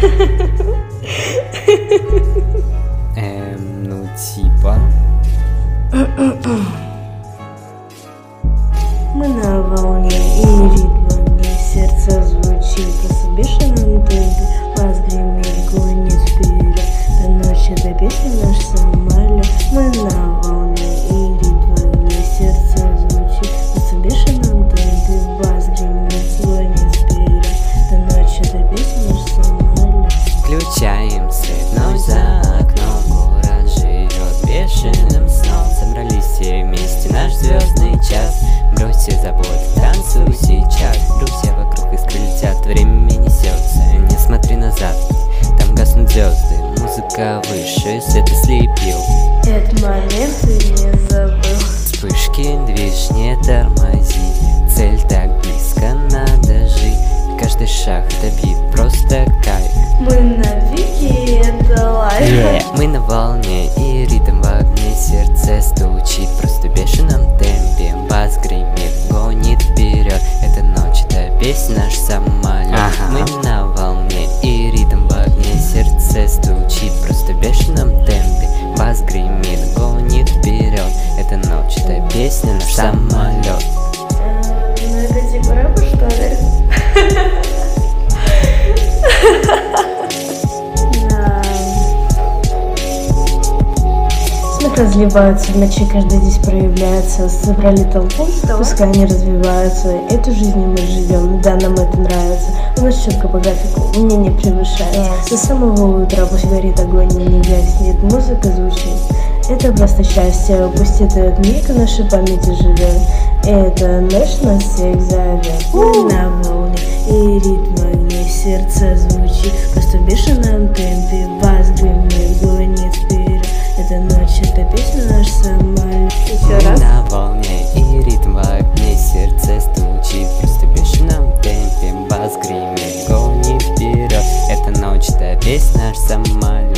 Ну типа. Мы на волне и ритме, сердце звучит просто в бешеном темпе. Вас гремит, гонит вперед, до ночи до песни наш самолет. Мы на волне и ритме, сердце звучит просто в бешеном темпе. Вас гремит, гонит вперед, до ночи до песни наш самолет. Включаем свет, ночь за окном, город живет бешеным сном. Собрались все вместе, наш звездный час. Брось все заботы, танцуй сейчас. Друзья вокруг искры летят, время несется. Не смотри назад, там гаснут звезды. Музыка выше, свет ослепил. Этот момент ты не забыл. Вспышки, движ, не тормози. Цель так близко, надо жить. Каждый шаг это бит, просто кайф. Мы на пике, это лайф. Мы на волне и ритм в огне. Сердце стучит просто в бешеном темпе. Бас гремит, гонит вперед. Это ночь, это песня, наш самолет. Мы на волне и ритм в огне. Сердце стучит просто в бешеном темпе. Бас гремит, гонит вперед. Это ночь, это песня, наш самолет. Ну это типа рэпа, что ли? Смех разливается, в ночи каждый здесь проявляется. Собрали толпу, пускай они развиваются. Эту жизнь мы живем, да, нам это нравится. У нас четко по графику, мне не превышается. До самого утра пусть горит огонь, не гаснет, музыка звучит. Это просто счастье, пусть этот миг в нашей памяти живет. Эта ночь нас всех зовет. Мы на волне и ритм в огне. Сердце звучит просто в бешеном темпе. Бас гремит, гонит вперед. Эта ночь, это песня, наш самолет. Еще раз. На волне и ритм в огне. Сердце стучит просто в бешеном темпе. Бас гремит, гонит вперед. Эта ночь, это песня, наш самолет.